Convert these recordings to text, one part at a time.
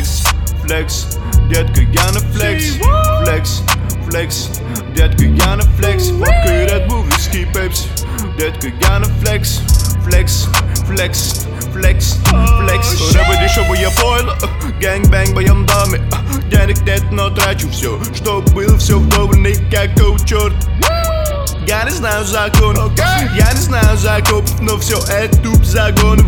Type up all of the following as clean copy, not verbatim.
Флекс, флекс, детка, я на флекс. Флекс, флекс, детка, я на флекс. Водка и Red Bull, виски, пепси. Детка, я на флекс. Флекс, флекс, флекс, флекс. Рэпа дешевое пойло, гэнг-бэнг, боем доме. Денег нет, но трачу все, что было, все вдоволь, никакого черт. Я не знаю законов, я не знаю закопов, но все это туп загонов.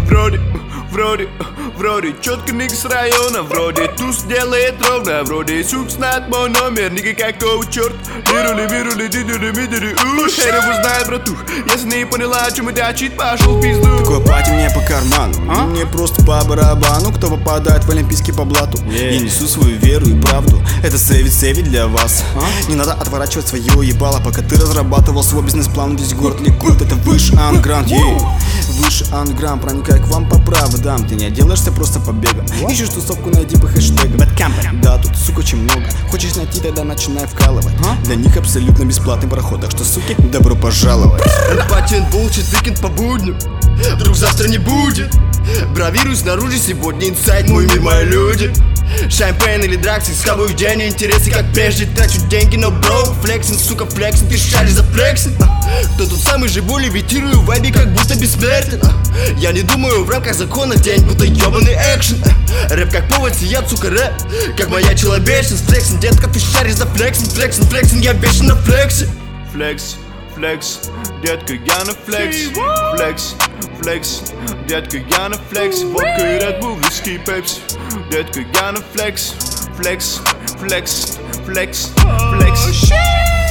Вроде четко ник с района, вроде туз делает ровно, вроде сук знает мой номер, никакого черт. Вирули, дидули, херов узнает, братух. Если не поняла, о чем это чит, пошел в пизду. Такое пати мне по карману, мне просто по барабану, кто попадает в олимпийский по блату. Я несу свою веру и правду, это сейвит для вас. Не надо отворачивать свое ебало, пока ты разрабатывал свой бизнес-план. Весь город ликует, это выше андграунд, выше андграунд, проникай к вам по проводам. Ты не отделаешься просто побегом, ищешь тусовку, найди по хэштегам. Да, тут, сука, очень много. Хочешь найти, тогда начинай вкалывать. Для них абсолютно бесплатный проход, так что, суки, добро пожаловать. Патент, булчит, викенд по будню. Вдруг завтра не будет. Бравируй снаружи, сегодня инсайд, мой мир, мои люди. Шампейн или драксы, схаваю в день, интересы как прежде. Трачу деньги, но бро, флексинг, сука, флексинг, ты шаришь за флексинг. Кто тут самый живой, левитирую в вайбе, как будто бессмертен. Я не думаю в рамках закона, день будто ебаный экшен. Рэп как повод, сият, сука, рэп, как моя человечность. Флексинг, детка, ты шаришь за флексинг, флексинг, я вечно на флексе. Флекс, флекс, детка, я на флекс. Флекс, флекс, детка, я на флекс. Водка и Red Bull, виски, пепси. Детка, я на флекс. Флекс, флекс, флекс, флекс.